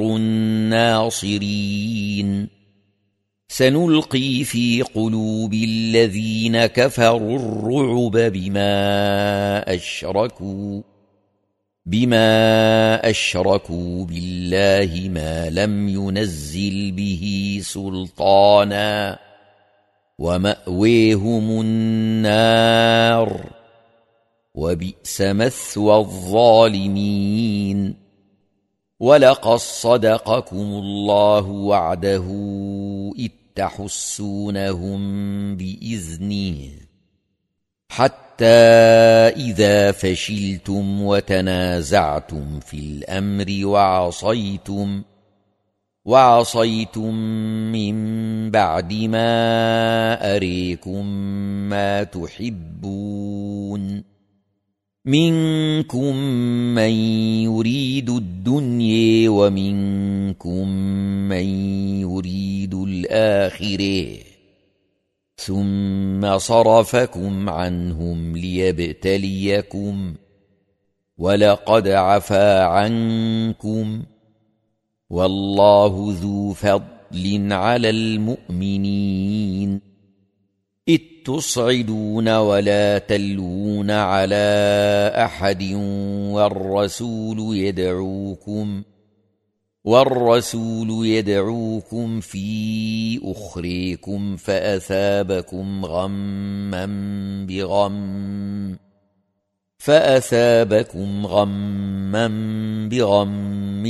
الناصرين سنلقي في قلوب الذين كفروا الرعب بما أشركوا بما أشركوا بالله ما لم ينزل به سلطانا ومأويهم النار وبئس مثوى الظالمين ولقد صدقكم الله وعده إذ تحسونهم بإذنه حتى إذا فشلتم وتنازعتم في الأمر وعصيتم من بعد ما أريكم ما تحبون منكم من يريد الدنيا ومنكم من يريد الآخرة ثم صرفكم عنهم ليبتليكم ولقد عفا عنكم والله ذو فضل على المؤمنين إذ تصعدون ولا تلوون على أحد والرسول يدعوكم في أخريكم فأثابكم غما بغم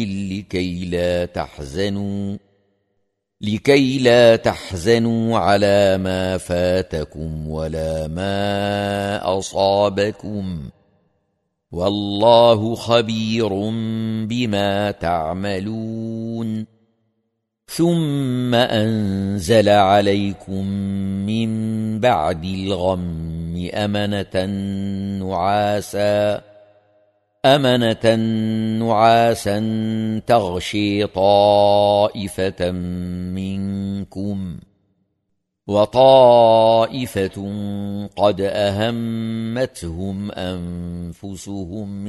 لكي لا تحزنوا على ما فاتكم ولا ما أصابكم والله خبير بما تعملون ثم أنزل عليكم من بعد الغم أمنة نعاسا تغشي طائفة منكم وطائفة قد أهمتهم أنفسهم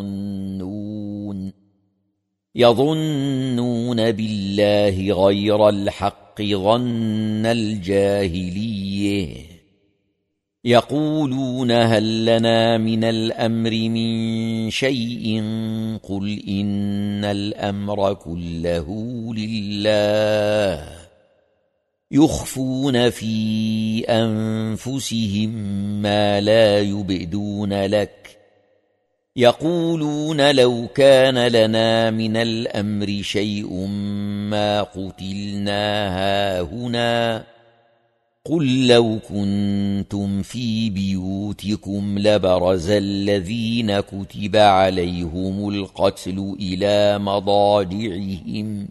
يظنون بالله غير الحق ظن الجاهلية يقولون هل لنا من الأمر من شيء قل إن الأمر كله لله يخفون في أنفسهم ما لا يبدون لك يقولون لو كان لنا من الأمر شيء ما قتلنا هاهنا قل لو كنتم في بيوتكم لبرز الذين كتب عليهم القتل إلى مضاجعهم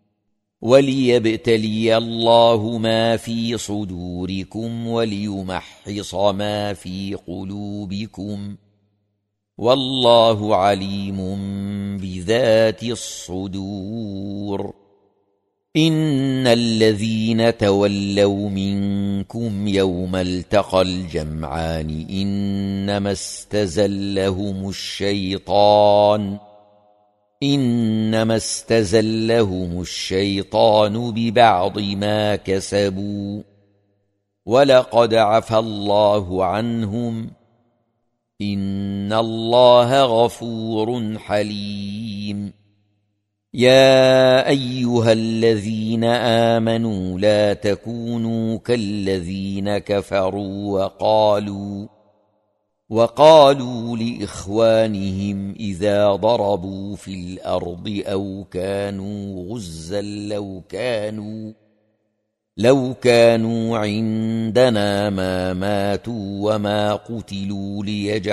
وليبتلي الله ما في صدوركم وليمحص ما في قلوبكم والله عليم بذات الصدور إن الذين تولوا منكم يوم التقى الجمعان إنما استزلهم الشيطان ببعض ما كسبوا ولقد عفا الله عنهم إن الله غفور حليم يا أيها الذين آمنوا لا تكونوا كالذين كفروا وقالوا لإخوانهم إذا ضربوا في الأرض أو كانوا غزا لو كانوا عندنا ما ماتوا وما قتلوا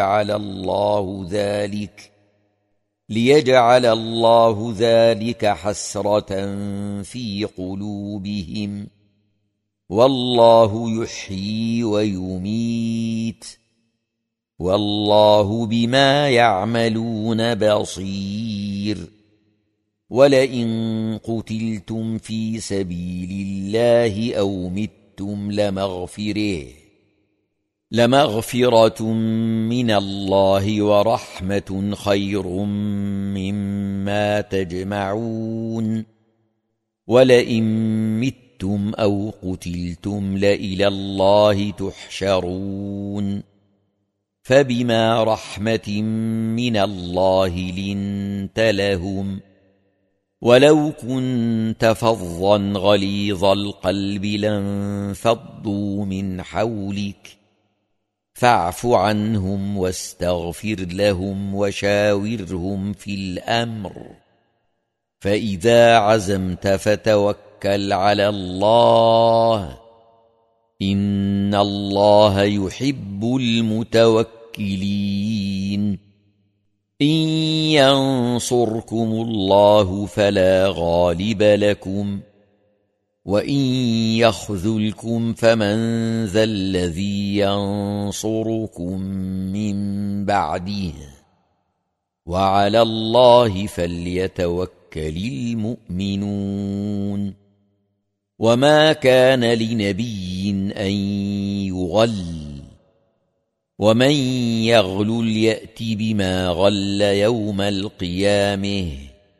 ليجعل الله ذلك حسرة في قلوبهم والله يحيي ويميت والله بما يعملون بصير ولئن قتلتم في سبيل الله أو متم لمغفرة من الله ورحمة خير مما تجمعون ولئن متم أو قتلتم لإلى الله تحشرون فبما رحمة من الله لنت لهم ولو كنت فظا غليظ القلب لانفضوا من حولك فاعف عنهم واستغفر لهم وشاورهم في الأمر فإذا عزمت فتوكل على الله إن الله يحب المتوكلين إن ينصركم الله فلا غالب لكم وإن يخذلكم فمن ذا الذي ينصركم من بعده وعلى الله فليتوكل المؤمنون وما كان لنبي أن يغل ومن يغلل يأت بما غل يوم القيامة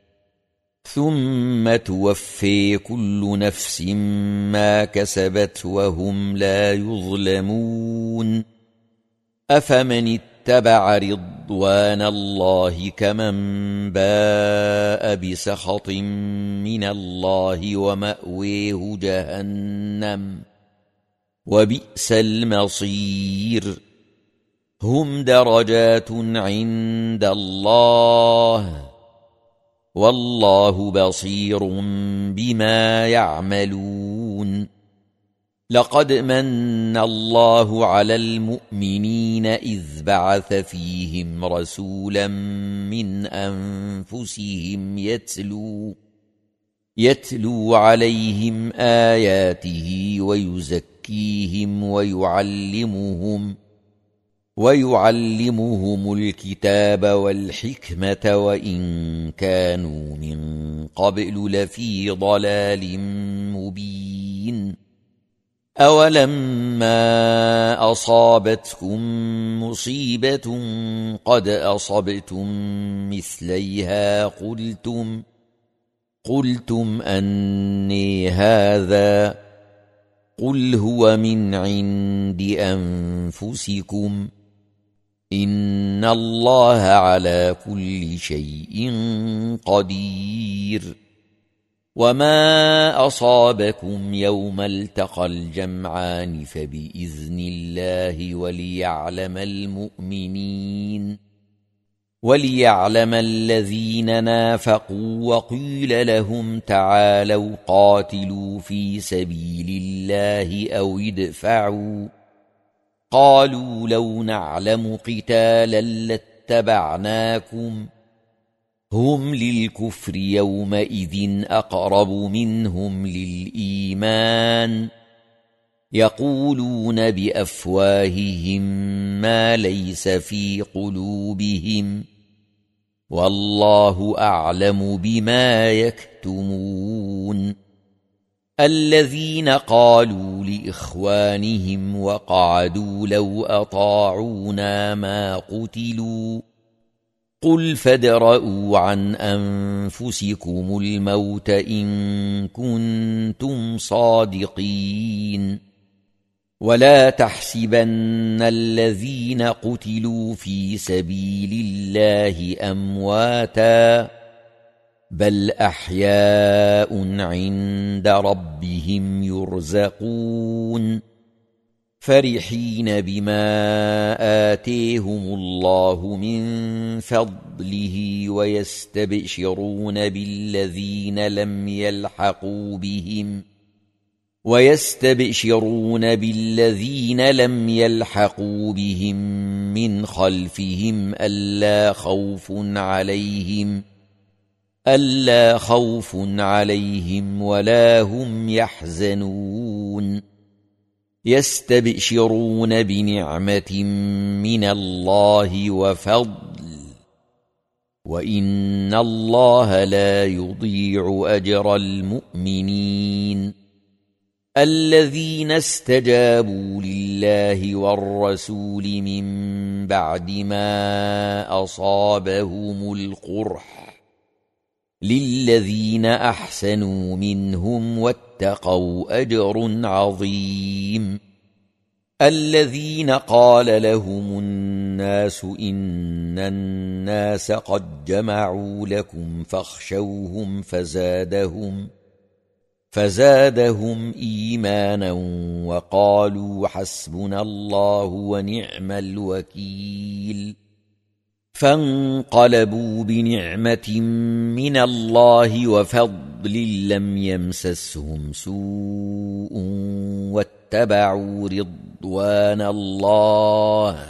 ثم توفي كل نفس ما كسبت وهم لا يظلمون أفمن اتبع رضوان الله كمن باء بسخط من الله ومأويه جهنم وبئس المصير هم درجات عند الله والله بصير بما يعملون لقد من الله على المؤمنين إذ بعث فيهم رسولا من أنفسهم يتلو عليهم آياته ويزكيهم ويعلمهم الكتاب والحكمة وإن كانوا من قبل لفي ضلال مبين أولما أصابتكم مصيبة قد أصبتم مثليها قلتم أني هذا قل هو من عند أنفسكم إن الله على كل شيء قدير وما أصابكم يوم التقى الجمعان فبإذن الله وليعلم الذين نافقوا وقيل لهم تعالوا قاتلوا في سبيل الله أو ادفعوا قالوا لو نعلم قتالا لاتبعناكم هم للكفر يومئذ أقرب منهم للإيمان يقولون بأفواههم ما ليس في قلوبهم والله أعلم بما يكتمون الذين قالوا لإخوانهم وقعدوا لو أطاعونا ما قتلوا قل فادرءوا عن أنفسكم الموت إن كنتم صادقين ولا تحسبن الذين قتلوا في سبيل الله أمواتا بل أحياء عند ربهم يرزقون فرحين بما آتيهم الله من فضله ويستبشرون بالذين لم يلحقوا بهم من خلفهم ألا خوف عليهم ولا هم يحزنون يستبشرون بنعمة من الله وفضل وإن الله لا يضيع أجر المؤمنين الذين استجابوا لله والرسول من بعد ما أصابهم القرح للذين أحسنوا منهم واتقوا أجر عظيم الذين قال لهم الناس إن الناس قد جمعوا لكم فاخشوهم فزادهم إيمانا وقالوا حسبنا الله ونعم الوكيل فانقلبوا بنعمة من الله وفضل لم يمسسهم سوء واتبعوا رضوان الله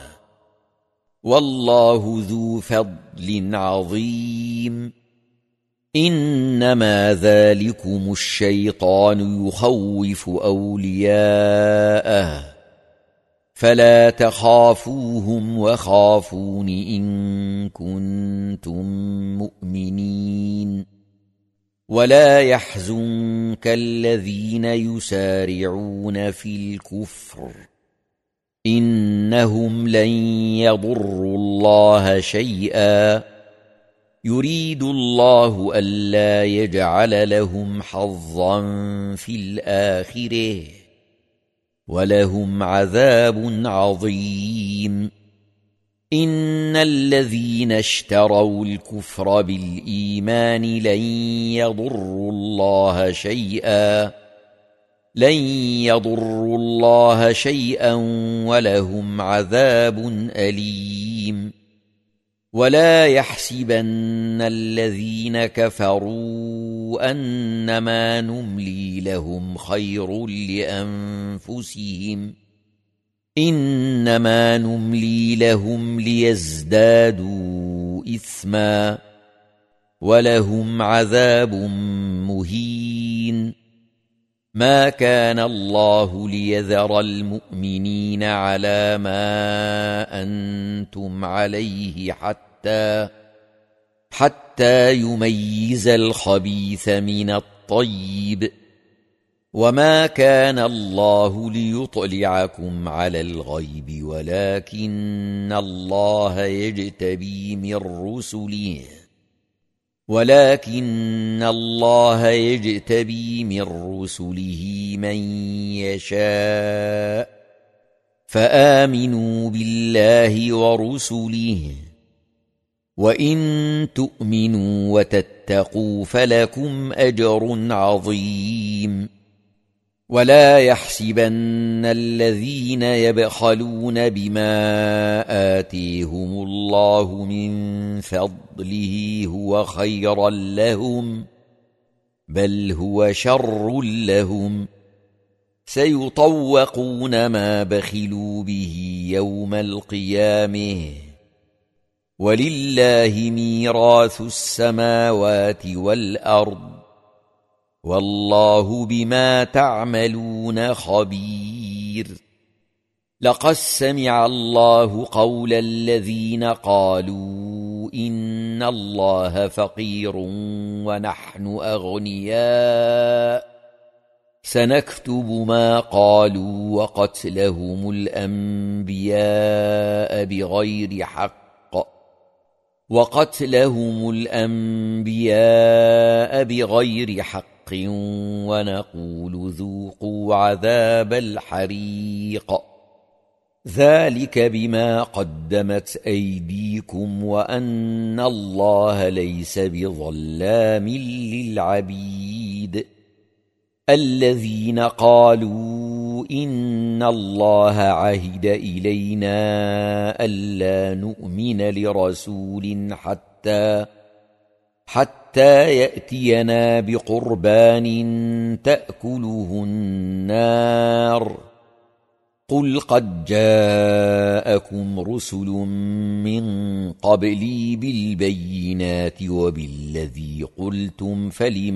والله ذو فضل عظيم إنما ذلكم الشيطان يخوف أولياءه فلا تخافوهم وخافون إن كنتم مؤمنين ولا يحزنك الذين يسارعون في الكفر إنهم لن يضروا الله شيئا يريد الله ألا يجعل لهم حظا في الآخرة ولهم عذاب عظيم إن الذين اشتروا الكفر بالإيمان لن يضروا الله شيئا ولهم عذاب أليم ولا يحسبن الذين كفروا أنما نملي لهم خير لأنفسهم إنما نملي لهم ليزدادوا إثما ولهم عذاب مهين ما كان الله ليذر المؤمنين على ما أنتم عليه حتى يميز الخبيث من الطيب وما كان الله ليطلعكم على الغيب ولكن الله يجتبي من رسله من يشاء فآمنوا بالله ورسله وإن تؤمنوا وتتقوا فلكم أجر عظيم ولا يحسبن الذين يبخلون بما آتيهم الله من فضله هو خيرا لهم بل هو شر لهم سيطوقون ما بخلوا به يوم القيامة ولله ميراث السماوات والأرض والله بما تعملون خبير لقد سمع الله قول الذين قالوا إن الله فقير ونحن أغنياء سنكتب ما قالوا وقتلهم الأنبياء بغير حق ونقول ذوقوا عذاب الحريق ذلك بما قدمت أيديكم وأن الله ليس بظلام للعبيد الذين قالوا إن الله عهد إلينا ألا نؤمن لرسول حتى يأتينا بقربان تأكله النار قل قد جاءكم رسل من قبلي بالبينات وبالذي قلتم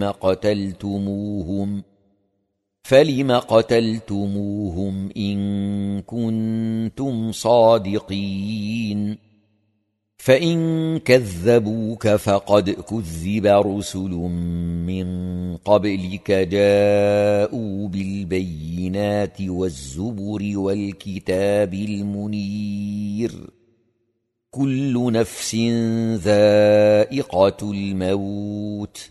فلم قتلتموهم إن كنتم صادقين فإن كذبوك فقد كذب رسل من قبلك جاءوا بالبينات والزبر والكتاب المنير كل نفس ذائقة الموت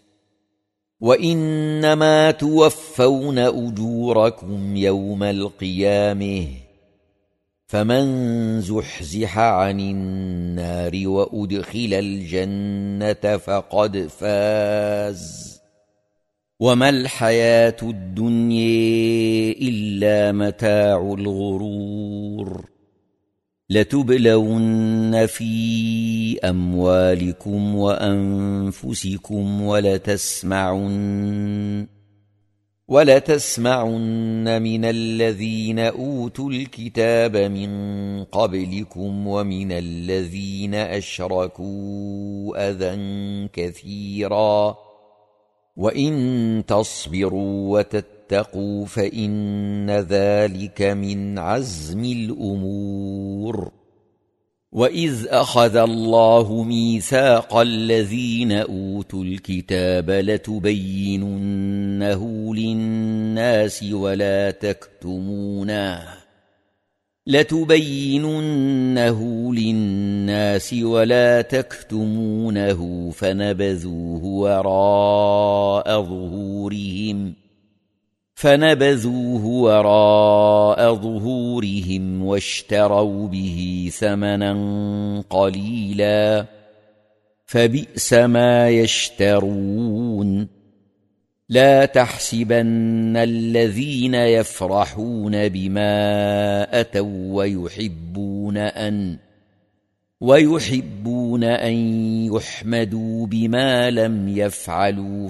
وإنما توفون أجوركم يوم القيامة فمن زحزح عن النار وأدخل الجنة فقد فاز وما الحياة الدنيا إلا متاع الغرور لتبلون في أموالكم وأنفسكم ولتسمعن من الذين أوتوا الكتاب من قبلكم ومن الذين أشركوا أذى كثيرا وإن تصبروا وتتقوا فإن ذلك من عزم الأمور وإذ أخذ الله ميثاق الذين أوتوا الكتاب لتبيننه للناس ولا تكتمونه فنبذوه وراء ظهورهم واشتروا به ثمنا قليلا فبئس ما يشترون لا تحسبن الذين يفرحون بما أتوا ويحبون أن يحمدوا بما لم يفعلوا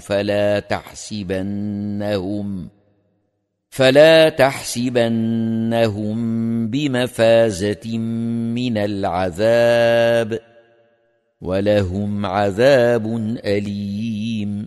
فلا تحسبنهم بمفازة من العذاب ولهم عذاب أليم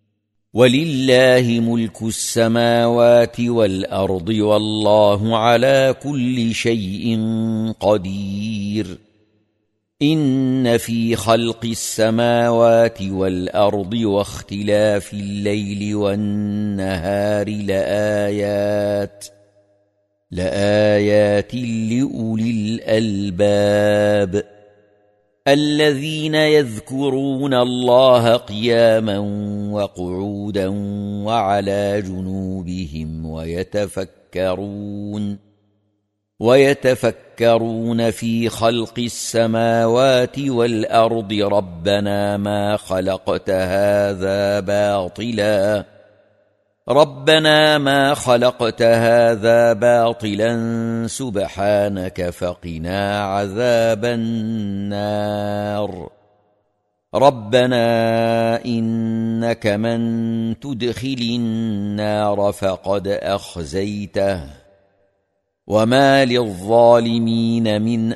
ولله ملك السماوات والأرض والله على كل شيء قدير إن في خلق السماوات والأرض واختلاف الليل والنهار لآيات لأولي الألباب الذين يذكرون الله قياما وقعودا وعلى جنوبهم ويتفكرون في خلق السماوات والأرض ربنا ما خلقت هذا باطلا سبحانك فقنا عذاب النار ربنا إنك من تدخل النار فقد أخزيته وما للظالمين من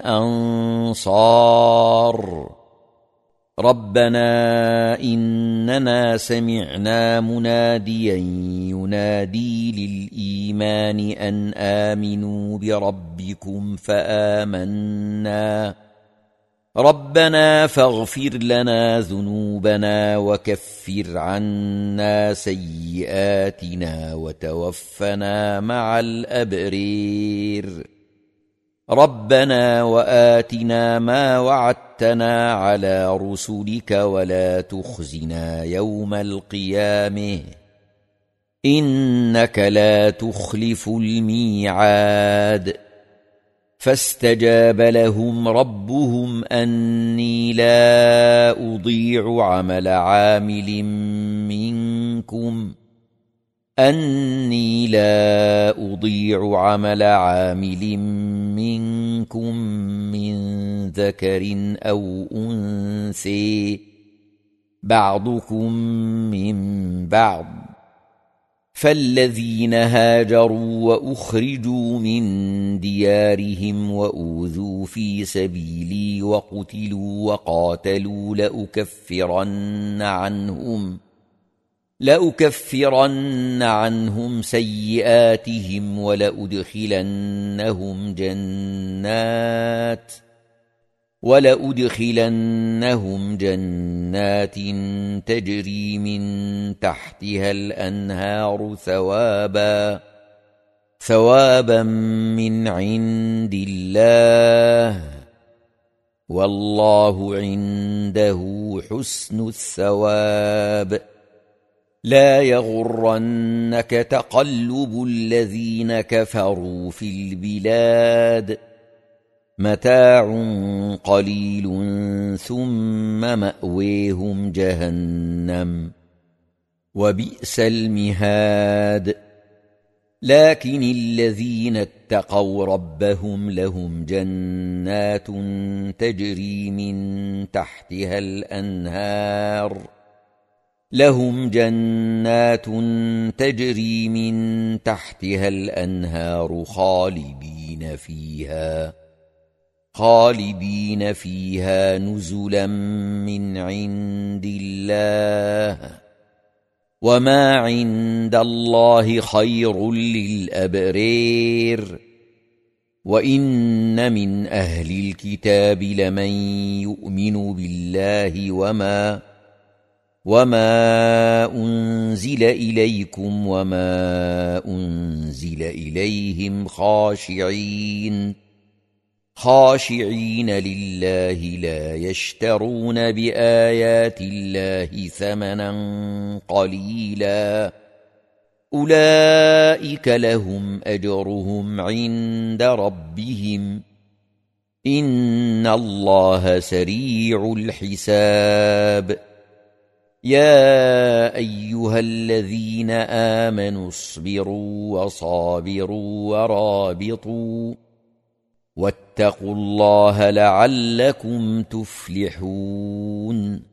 أنصار ربنا إننا سمعنا مناديا ينادي للإيمان أن آمنوا بربكم فآمنا ربنا فاغفر لنا ذنوبنا وكفر عنا سيئاتنا وتوفنا مع الأبرير ربنا وآتنا ما وعدتنا على رسلك ولا تخزنا يوم القيامة إنك لا تخلف الميعاد فاستجاب لهم ربهم أني لا أضيع عمل عامل منكم من ذكر أو أنثى بعضكم من بعض فالذين هاجروا وأخرجوا من ديارهم وأوذوا في سبيلي وقتلوا وقاتلوا لأكفرن عنهم سيئاتهم ولأدخلنهم جنات تجري من تحتها الأنهار ثوابا من عند الله والله عنده حسن الثواب لا يغرنك تقلب الذين كفروا في البلاد متاع قليل ثم مأويهم جهنم وبئس المهاد لكن الذين اتقوا ربهم لهم جنات تجري من تحتها الأنهار خالدين فيها نزلا من عند الله وما عند الله خير للأبرار وإن من أهل الكتاب لمن يؤمن بالله وما أنزل إليكم وما أنزل إليهم خاشعين لله لا يشترون بآيات الله ثمنا قليلا أولئك لهم أجرهم عند ربهم إن الله سريع الحساب يا أيها الذين آمنوا اصبروا وصابروا ورابطوا واتقوا الله لعلكم تفلحون